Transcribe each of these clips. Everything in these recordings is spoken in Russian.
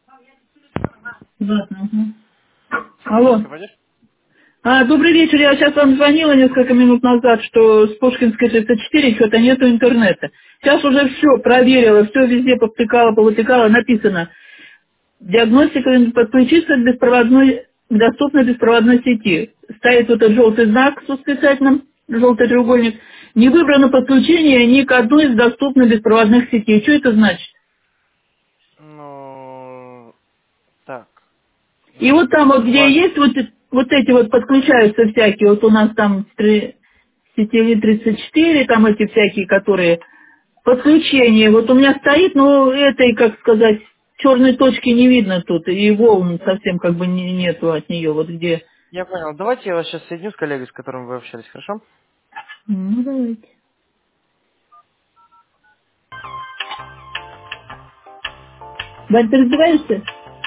Ладно, угу. Алло. Поддержка, поддержка? Добрый вечер. Я сейчас вам звонила несколько минут назад, что с Пушкинской 34 что-то нету интернета. Сейчас уже все проверила, все везде повтыкала, повытыкала, написано. Диагностика подключиться к беспроводной, к доступной беспроводной сети. Стоит вот этот желтый знак с восклицательным, желтый треугольник. Не выбрано подключение ни к одной из доступных беспроводных сетей. Что это значит? Ну, так. И вот там вот, где Ваш... есть вот эти вот подключаются всякие, вот у нас там сетевые 34, там эти всякие, которые подключение, вот у меня стоит, но этой, как сказать, черной точки не видно тут, и волн совсем как бы нету от нее, вот где. Я понял. Давайте я вас сейчас соединю с коллегой, с которым вы общались, хорошо? Ну, давайте. Вань, ты раздеваешься?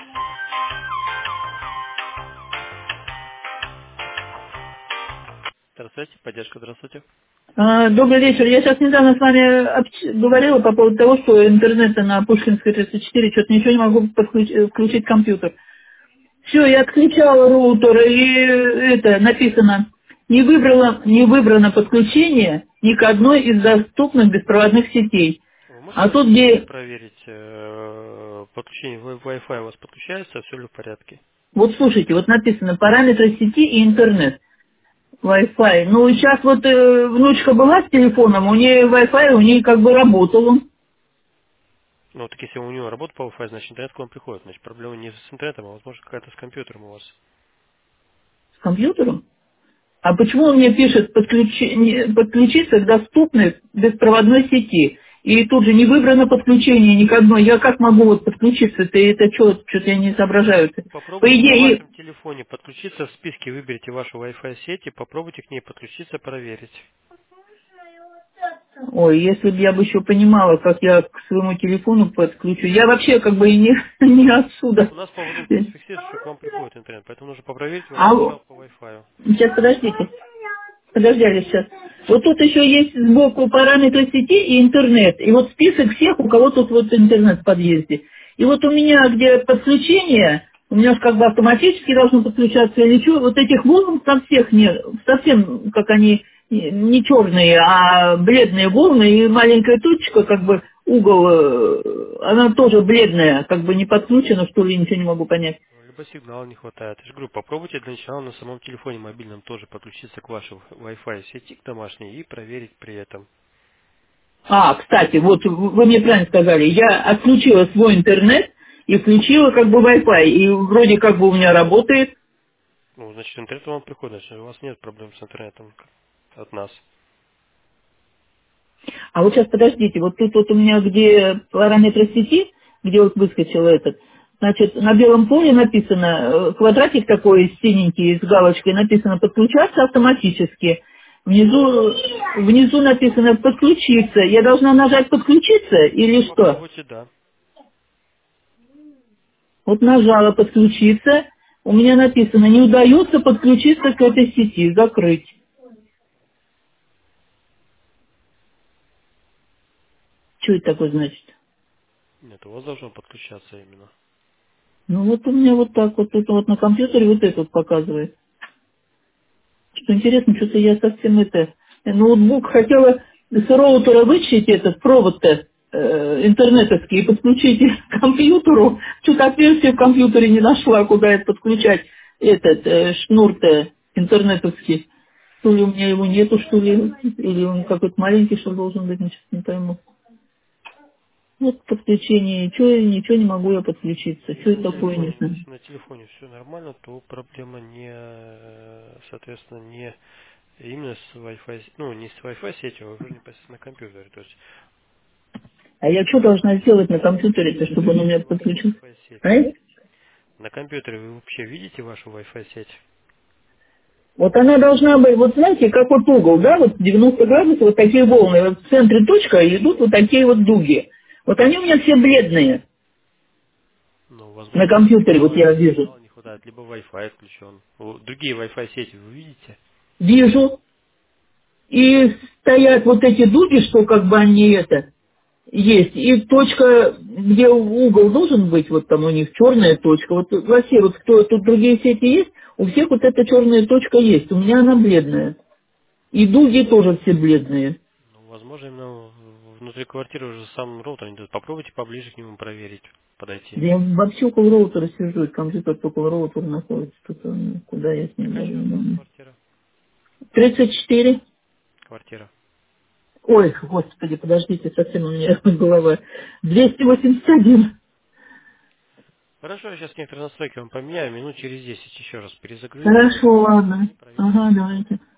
Здравствуйте, поддержка, здравствуйте. Добрый вечер. Я сейчас недавно с вами говорила по поводу того, что интернета на Пушкинской 34 что-то ничего не могу включить компьютер. Все, я отключала роутер, и это написано, не выбрано подключение ни к одной из доступных беспроводных сетей. Вы А можете тут зайти и где, проверить подключение Wi-Fi у вас подключается, все ли в порядке? вот слушайте, вот написано параметры сети и интернет, Wi-Fi. Ну, сейчас вот внучка была с телефоном, у нее Wi-Fi, у нее как бы работал он Ну, так если у него работа по Wi-Fi, значит интернет к вам приходит. Значит, проблема не с интернетом, а возможно какая-то с компьютером у вас. с компьютером. А почему он мне пишет подключиться к доступной беспроводной сети? И тут же не выбрано подключение ни к одной. Я как могу вот подключиться? Это что-то я не соображаю. По Попробуйте на идее, вашем телефоне подключиться в списке, выберите вашу Wi-Fi сеть и попробуйте к ней подключиться, проверить. ой, если бы я бы еще понимала, как я к своему телефону подключу. Я вообще как бы и не, не отсюда. У нас по воду просто фиксируется, что к вам приходит интернет, поэтому нужно проверить А сначала по Wi-Fi. сейчас подождите. Подожди, Аля, сейчас. Вот тут еще есть сбоку параметры сети и интернет. И вот список всех, у кого тут вот интернет в подъезде. И вот у меня, где подключение, у меня же как бы автоматически должно подключаться или что, вот этих волн там всех нет, совсем как они не черные, а бледные волны, и маленькая точка, как бы угол, она тоже бледная, как бы не подключена, что ли, ничего не могу понять. Либо сигнала не хватает. Я же говорю, попробуйте для начала на самом телефоне мобильном тоже подключиться к вашей Wi-Fi сети, к домашней, и проверить при этом. Кстати, вот вы мне правильно сказали, я отключила свой интернет и включила как бы Wi-Fi, и вроде как бы у меня работает. Ну, значит, интернет вам приходит, значит, у вас нет проблем с интернетом от нас. А вот сейчас подождите, вот тут вот у меня где параметры сети, где вот выскочил этот, значит, на белом поле написано, квадратик такой синенький с галочкой, написано подключаться автоматически. Внизу написано подключиться. Я должна нажать подключиться или что? Попробуйте, да. Вот нажала подключиться, у меня написано, не удается подключиться к этой сети, закрыть. Что это такое значит? Нет, у вас должно подключаться именно. Ну вот у меня вот так вот, тут вот на компьютере вот это вот показывает. Что интересно, что-то я совсем ноутбук хотела с роутера вытащить этот провод-то интернетовский и подключить к компьютеру. Что-то отверстие в компьютере не нашла, куда это подключать этот шнур-то интернетовский. То ли у меня его нету, что ли, или он какой-то маленький, что должен быть, ничего не пойму. Вот подключение, ничего не могу я подключиться. Что Если это такое, не знаю. на телефоне все нормально, то проблема не, соответственно, не именно с Wi-Fi, ну, не с Wi-Fi сетью, а уже непосредственно на компьютере. То есть А я что должна сделать на компьютере, вы чтобы он у меня видите вашу подключился? Wi-Fi сеть. А? На компьютере вы вообще видите вашу Wi-Fi сеть? Вот она должна быть, вот знаете, как вот угол, да, вот 90 градусов, вот такие волны, вот в центре точка, и идут вот такие вот дуги. Вот они у меня все бледные Ну, на возможно, компьютере, вот я вижу. сигнала не хватает, либо Wi-Fi включен. Другие Wi-Fi сети вы видите? Вижу, и стоят вот эти дуги, что как бы они это. Есть. И точка, где угол должен быть, вот там у них черная точка. Вот во все, вот кто тут другие сети есть, у всех вот эта черная точка есть. У меня она бледная. И дуги тоже все бледные. Ну, возможно, именно внутри квартиры уже сам роутер не дает. Попробуйте поближе к нему проверить, подойти. Я вообще около роутера сижу, и компьютер около роутера находится. Тут куда я с ним Какая даже сейчас не у вас знаю. квартира? 34. Квартира. Ой, господи, подождите, совсем у меня голова. 281. Хорошо, я сейчас некоторые настройки вам поменяю, минут через 10 еще раз перезагрузите Хорошо, ладно. и проверите. Ага, давайте.